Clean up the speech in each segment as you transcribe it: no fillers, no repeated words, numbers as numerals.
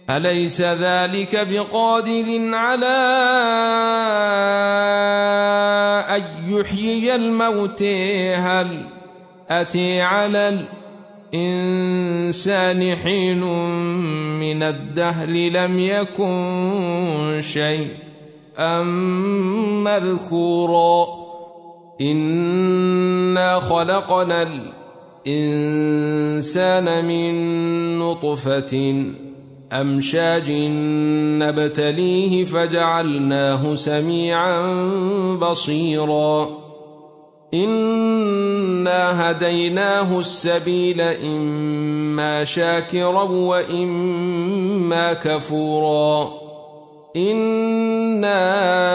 أليس ذلك بقادر على أن يحيي الموتى هل أتى على الإنسان حين من الدهر لم يكن شيئا مذكورا إنا خلقنا الإنسان من نطفة أمشاج نبتليه فجعلناه سميعا بصيرا إنا هديناه السبيل إما شاكرا وإما كفورا إنا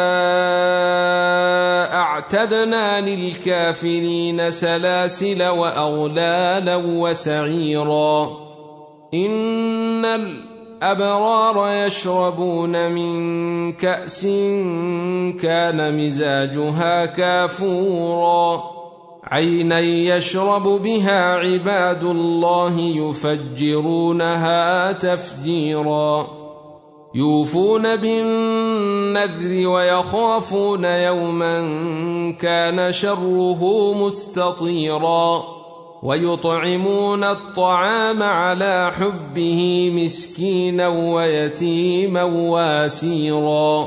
أعتدنا للكافرين سلاسل وأغلالا وسعيرا إن الأبرار يشربون من كأس كان مزاجها كافورا عينا يشرب بها عباد الله يفجرونها تفجيرا يوفون بالنذر ويخافون يوما كان شره مستطيرا ويطعمون الطعام على حبه مسكينا ويتيما واسيرا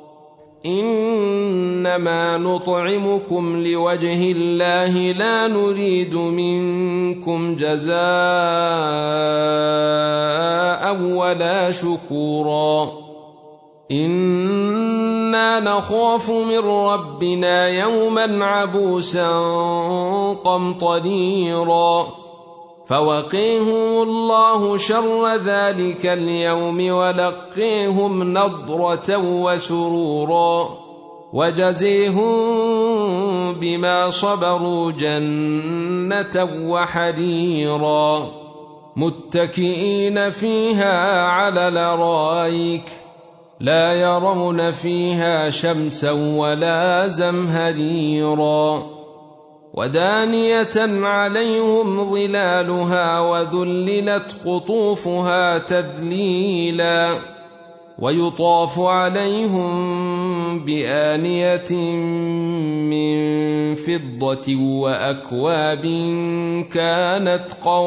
إنما نطعمكم لوجه الله لا نريد منكم جزاء ولا شكورا إنا نخاف من ربنا يوما عبوسا قمطريرا فوقيهم الله شر ذلك اليوم ولقيهم نضرة وسرورا وجزيهم بما صبروا جنة وحريرا متكئين فيها على الأرائك لا يرون فيها شمسا ولا زمهريرا ودانية عليهم ظلالها وذللت قطوفها تذليلا ويطاف عليهم بآنية من فضة وأكواب كانت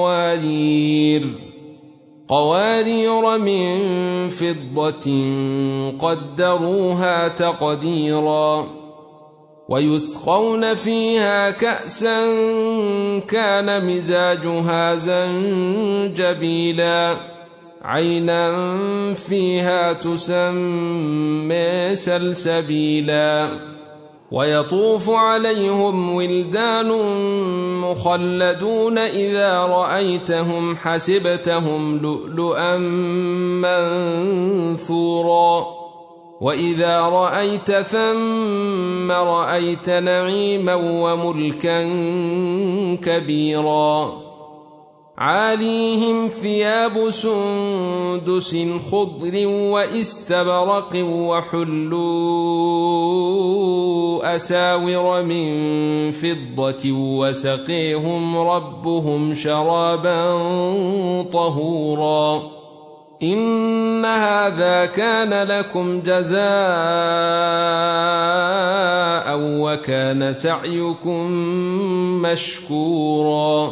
قوارير من فضة قدروها تقديرا ويسقون فيها كأسا كان مزاجها زنجبيلا عينا فيها تسمى سلسبيلا ويطوف عليهم ولدان مخلدون إذا رأيتهم حسبتهم لؤلؤا منثورا وإذا رأيت ثم رأيت نعيما وملكا كبيرا عاليهم ثياب سندس خضر واستبرق وحلوا أساور من فضة وسقيهم ربهم شرابا طهورا إن هذا كان لكم جزاء وكان سعيكم مشكورا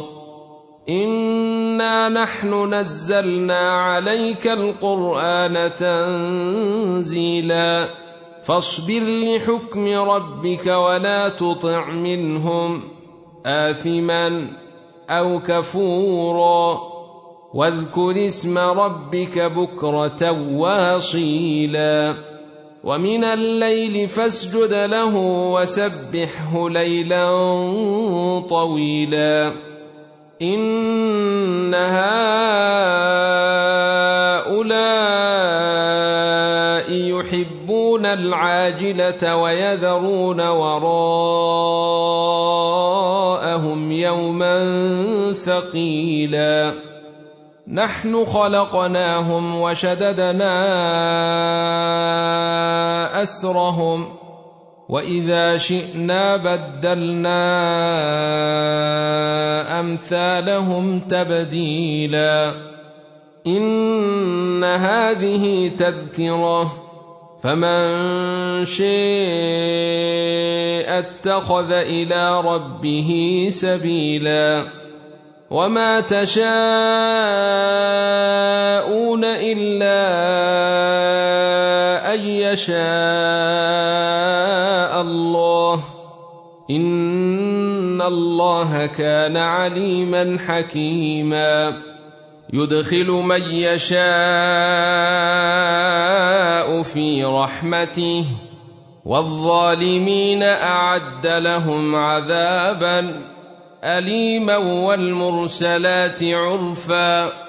إنا نحن نزلنا عليك القرآن تنزيلا فاصبر لحكم ربك ولا تطع منهم آثما أو كفورا واذكر اسم ربك بكرة واصيلا ومن الليل فاسجد له وسبحه ليلا طويلا إن هؤلاء يحبون العاجلة ويذرون وراءهم يوما ثقيلا نحن خلقناهم وشددنا أسرهم وإذا شئنا بدلنا أمثالهم تبديلا إن هذه تذكرة فمن شاء اتخذ إلى ربه سبيلا وما تشاءون إلا أن يشاء الله إن الله كان عليما حكيما يدخل من يشاء في رحمته والظالمين أعد لهم عذابا أليما والمرسلات عرفا